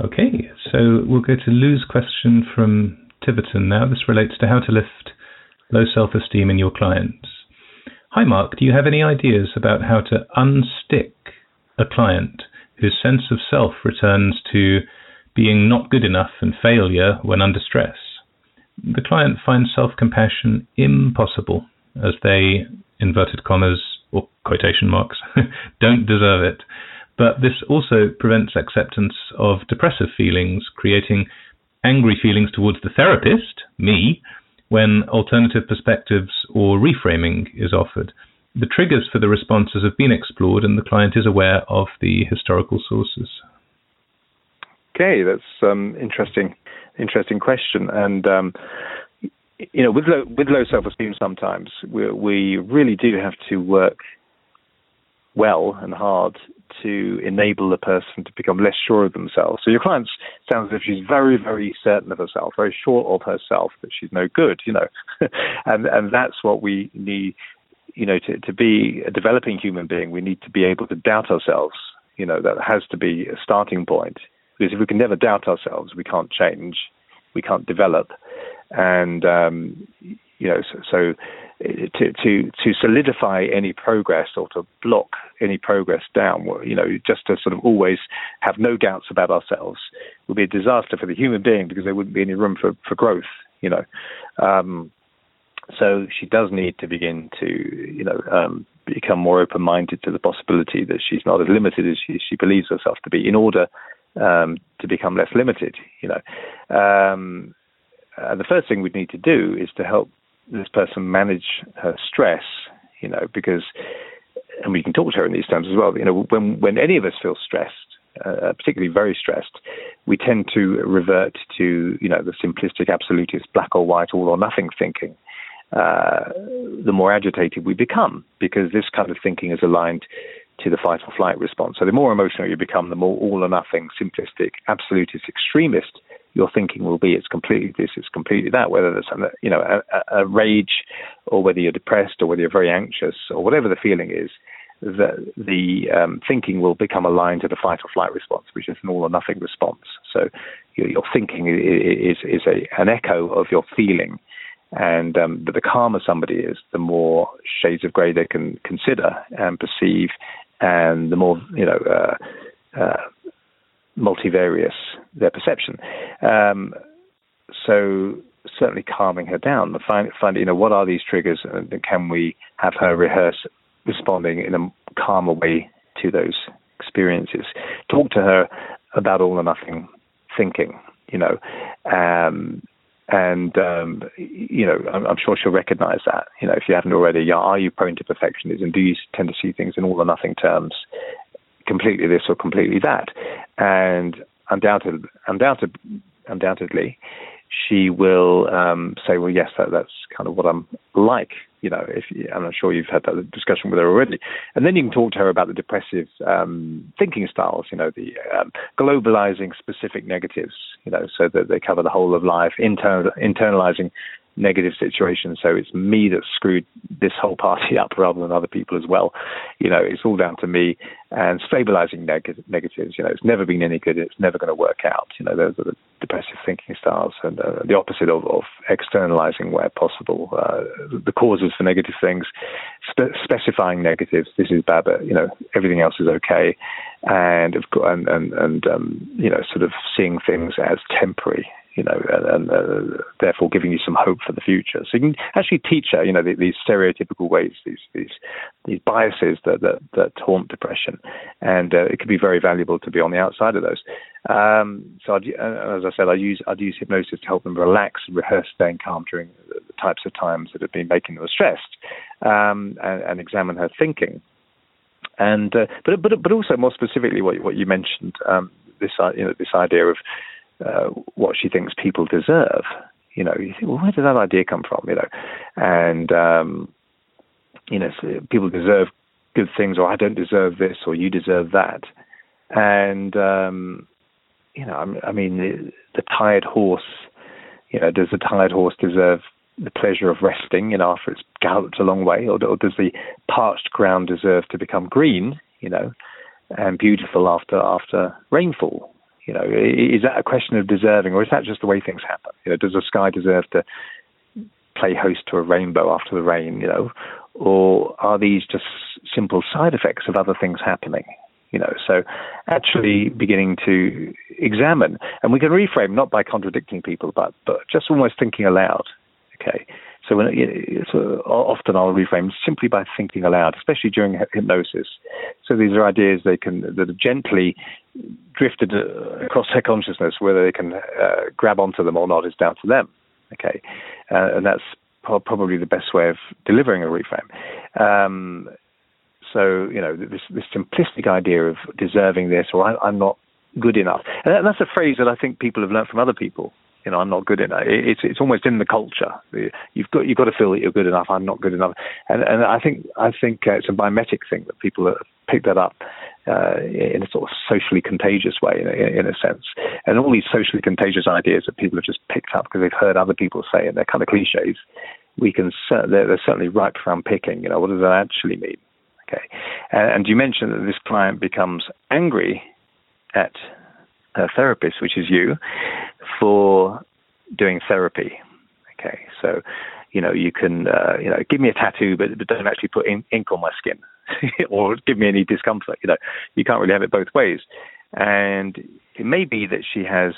Okay, so we'll go to Lou's question from Tiverton now. This relates to how to lift low self-esteem in your clients. Hi, Mark. Do you have any ideas about how to unstick a client whose sense of self returns to being not good enough and failure when under stress? The client finds self-compassion impossible as they, inverted commas or quotation marks, don't deserve it. But this also prevents acceptance of depressive feelings, creating angry feelings towards the therapist, me, when alternative perspectives or reframing is offered. The triggers for the responses have been explored and the client is aware of the historical sources. Okay, that's interesting question. And, with low self-esteem sometimes, we really do have to work well and hard to enable the person to become less sure of themselves. So your client sounds as if she's very, very certain of herself, very sure of herself, that she's no good, and that's what we need, to be a developing human being. We need to be able to doubt ourselves. That has to be a starting point, because if we can never doubt ourselves, we can't change, we can't develop. And, so to solidify any progress or to block any progress down, just to sort of always have no doubts about ourselves would be a disaster for the human being, because there wouldn't be any room for growth, So she does need to begin to, become more open-minded to the possibility that she's not as limited as she believes herself to be, in order to become less limited, the first thing we'd need to do is to help this person manage her stress, because, and we can talk to her in these terms as well, when any of us feel stressed, particularly very stressed, we tend to revert to, the simplistic, absolutist, black or white, all or nothing thinking. The more agitated we become, because this kind of thinking is aligned to the fight or flight response. So the more emotional you become, the more all or nothing, simplistic, absolutist, extremist your thinking will be. It's completely this, it's completely that, whether there's a rage, or whether you're depressed, or whether you're very anxious, or whatever the feeling is, the thinking will become aligned to the fight or flight response, which is an all or nothing response. So your thinking is an echo of your feeling. And the calmer somebody is, the more shades of grey they can consider and perceive, and the more multivarious their perception. So certainly calming her down, find what are these triggers, and can we have her rehearse responding in a calmer way to those experiences. Talk to her about all or nothing thinking, I'm sure she'll recognize that, if you haven't already. Are you prone to perfectionism? Do you tend to see things in all or nothing terms, completely this or completely that? And undoubtedly, she will say, well, yes, that's kind of what I'm like. I'm not sure you've had that discussion with her already. And then you can talk to her about the depressive thinking styles, the globalizing specific negatives, so that they cover the whole of life, internalizing negative situations. So it's me that screwed this whole party up rather than other people as well. It's all down to me. And stabilizing negatives, it's never been any good. It's never going to work out. Those are the depressive thinking styles, and the opposite of externalizing where possible the causes for negative things, specifying negatives. This is bad, but everything else is okay, and sort of seeing things as temporary. And therefore giving you some hope for the future. So you can actually teach her, these stereotypical ways, these biases that haunt depression, and it could be very valuable to be on the outside of those. So as I said, I'd use hypnosis to help them relax and rehearse staying calm during the types of times that have been making them stressed, and examine her thinking. And but also more specifically, what you mentioned, this idea of what she thinks people deserve. You think, well, where did that idea come from? And so people deserve good things, or I don't deserve this, or you deserve that. And the tired horse. Does the tired horse deserve the pleasure of resting? After it's galloped a long way, or does the parched ground deserve to become green? And beautiful after rainfall. You know, is that a question of deserving, or is that just the way things happen? You know, does the sky deserve to play host to a rainbow after the rain? You know, or are these just simple side effects of other things happening? You know, so actually beginning to examine, and we can reframe not by contradicting people, but just almost thinking aloud. Okay, so often I'll reframe simply by thinking aloud, especially during hypnosis. So these are ideas that are gently drifted across their consciousness. Whether they can grab onto them or not is down to them. Okay, and that's probably the best way of delivering a reframe. So, you know, this simplistic idea of deserving this, or I'm not good enough. And that's a phrase that I think people have learned from other people. You know, I'm not good enough. It's almost in the culture. You've got to feel that you're good enough. I'm not good enough. And I think it's a mimetic thing that people have picked that up in a sort of socially contagious way, in a sense. And all these socially contagious ideas that people have just picked up because they've heard other people say, and they're kind of cliches. They're certainly ripe for unpicking. You know, what does that actually mean? Okay, and you mentioned that this client becomes angry at her therapist, which is you, for doing therapy. Okay, so you know you can give me a tattoo, but don't actually put ink on my skin, or give me any discomfort. You know, you can't really have it both ways. And it may be that she has,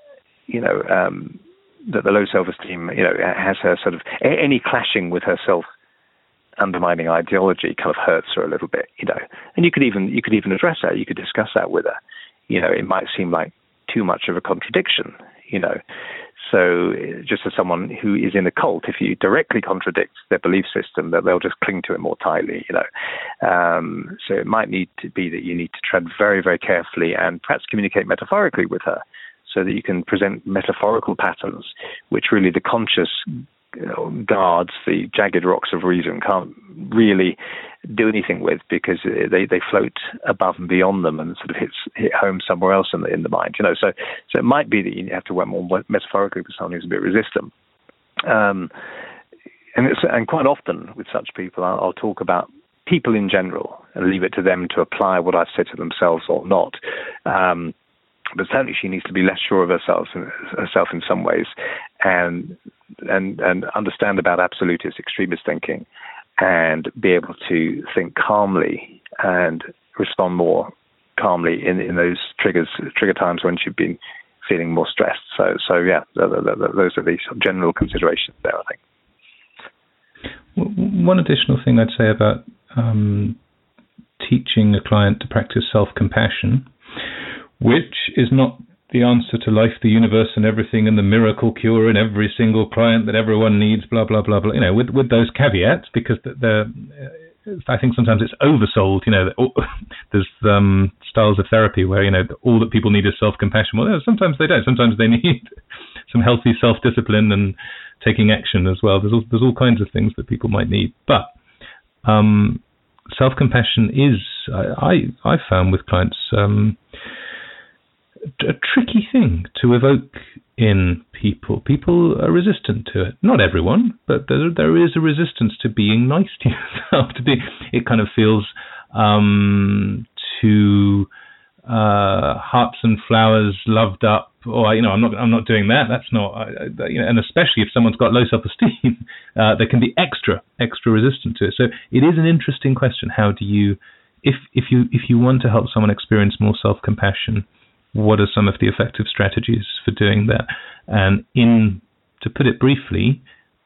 that the low self-esteem, has her sort of any clashing with herself. Undermining ideology kind of hurts her a little bit, and you could even address that. You could discuss that with her. It might seem like too much of a contradiction, So just as someone who is in a cult, if you directly contradict their belief system, that they'll just cling to it more tightly, So it might need to be that you need to tread very, very carefully and perhaps communicate metaphorically with her, so that you can present metaphorical patterns, which really the conscious guards, the jagged rocks of reason, can't really do anything with, because they float above and beyond them and sort of hit home somewhere else in the mind. So it might be that you have to work more metaphorically with someone who's a bit resistant. And quite often with such people, I'll talk about people in general and leave it to them to apply what I've said to themselves or not. But certainly she needs to be less sure of herself in some ways, and understand about absolutist extremist thinking, and be able to think calmly and respond more calmly in those trigger times when she's been feeling more stressed. So yeah, those are the general considerations there, I think. One additional thing I'd say about teaching a client to practice self-compassion, which is not the answer to life, the universe, and everything, and the miracle cure in every single client that everyone needs, blah, blah, blah, blah, with those caveats, because I think sometimes it's oversold, there's styles of therapy where, all that people need is self-compassion. Well, sometimes they don't. Sometimes they need some healthy self-discipline and taking action as well. There's all kinds of things that people might need. But self-compassion is, I found with clients, a tricky thing to evoke in people. People are resistant to it. Not everyone, but there is a resistance to being nice to yourself. It kind of feels too hearts and flowers, loved up. Or I'm not doing that. That's not. And especially if someone's got low self-esteem, they can be extra resistant to it. So it is an interesting question. How do you, if you want to help someone experience more self-compassion, what are some of the effective strategies for doing that? And to put it briefly,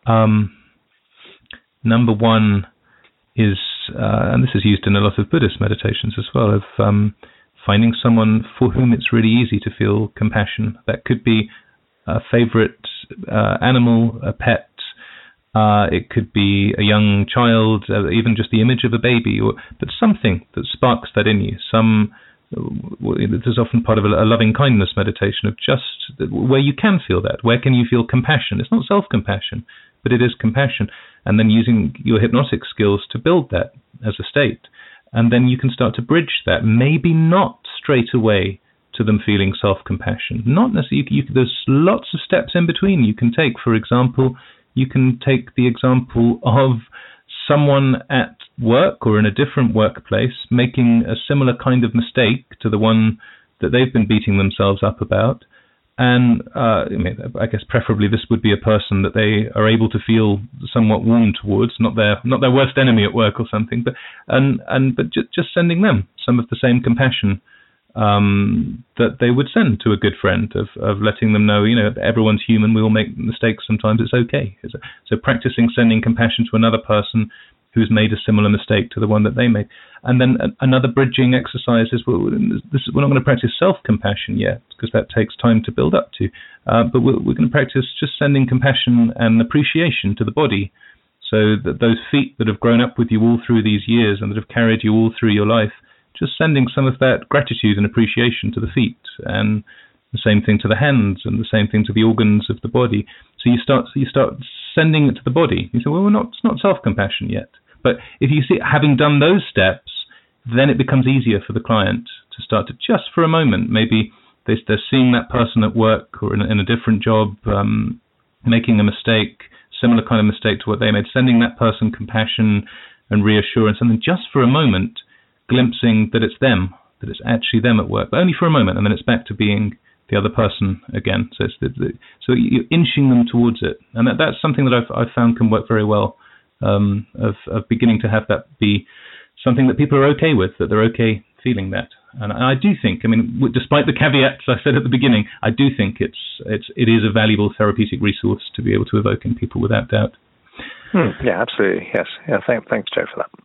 number one is, and this is used in a lot of Buddhist meditations as well, of finding someone for whom it's really easy to feel compassion. That could be a favorite animal, a pet. It could be a young child, even just the image of a baby, but something that sparks that in you. There's often part of a loving kindness meditation of just where you can feel that. Where can you feel compassion? It's not self-compassion, but it is compassion. And then using your hypnotic skills to build that as a state. And then you can start to bridge that, maybe not straight away to them feeling self-compassion. Not necessarily. There's lots of steps in between you can take. For example, you can take the example of someone at work or in a different workplace making a similar kind of mistake to the one that they've been beating themselves up about. And I guess preferably this would be a person that they are able to feel somewhat warm towards, not their worst enemy at work or something, but just sending them some of the same compassion that they would send to a good friend, of letting them know, everyone's human, we all make mistakes sometimes, it's okay. So practicing sending compassion to another person who's made a similar mistake to the one that they made. And then another bridging exercise is, we're not going to practice self-compassion yet, because that takes time to build up to, but we're going to practice just sending compassion and appreciation to the body, so that those feet that have grown up with you all through these years and that have carried you all through your life, just sending some of that gratitude and appreciation to the feet, and the same thing to the hands, and the same thing to the organs of the body. So you start sending it to the body. You say, well, it's not self-compassion yet. But if you see, having done those steps, then it becomes easier for the client to start to, just for a moment, maybe they're seeing that person at work or in a different job, making a mistake, similar kind of mistake to what they made, sending that person compassion and reassurance, and then just for a moment, glimpsing that it's them, that it's actually them at work, but only for a moment, and then it's back to being the other person again. So so you're inching them towards it, and that's something that I've found can work very well. Of beginning to have that be something that people are okay with, that they're okay feeling that. And I do think, despite the caveats I said at the beginning, I do think it is a valuable therapeutic resource to be able to evoke in people, without doubt. Yeah, absolutely. Yes. Yeah. Thanks, Joe, for that.